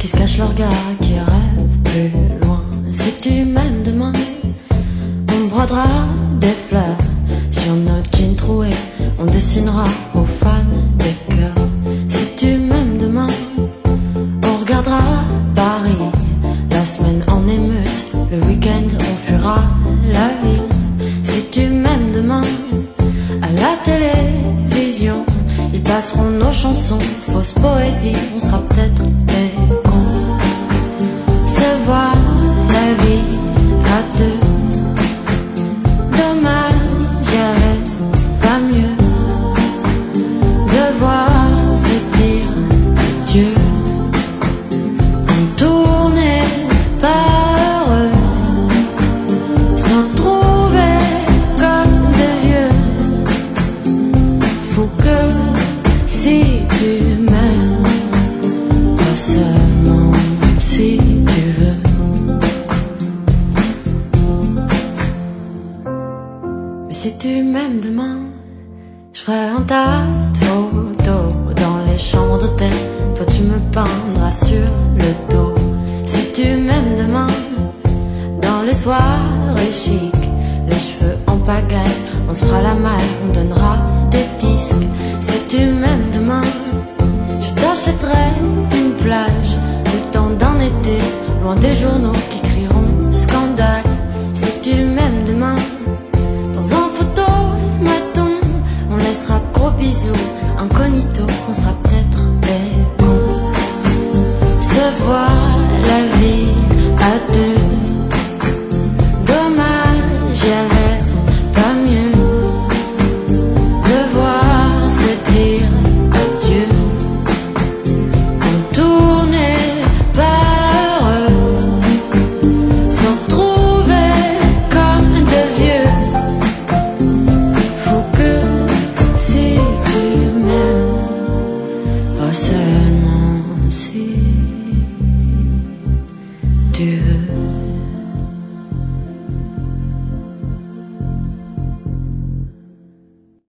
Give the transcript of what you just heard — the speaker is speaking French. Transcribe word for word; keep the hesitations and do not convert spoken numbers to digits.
qui se cachent leur gars, qui rêvent plus loin. Si tu m'aimes demain, on brodera des fleurs sur notre jean troué, on dessinera aux fans des cœurs. Si tu m'aimes demain, on regardera Paris, la semaine en émeute, le week-end on fuira la ville. Si tu m'aimes demain, à la télévision, ils passeront nos chansons, fausse poésie, on sera peut-être des cons. Se voir la vie à deux, dommage, y'avait pas mieux. Devoir se dire adieu, on tournait pas heureux, s'en trouver comme des vieux. Faut que si tu m'aimes, pas seulement si tu veux. Mais si tu m'aimes demain, je ferai un tas de photos dans les chambres d'hôtel, toi tu me peindras sur le dos. Si tu m'aimes demain, dans les soirées chic, les cheveux en pagaille, on se fera la malle, on donnera des disques. Si tu m'aimes demain, je t'achèterai une plage, le temps d'un été, loin des journaux qui crieront scandale. Si tu m'aimes demain, dans un photomaton, on laissera de gros bisous, incognito, on sera peut-être des cons. Se voir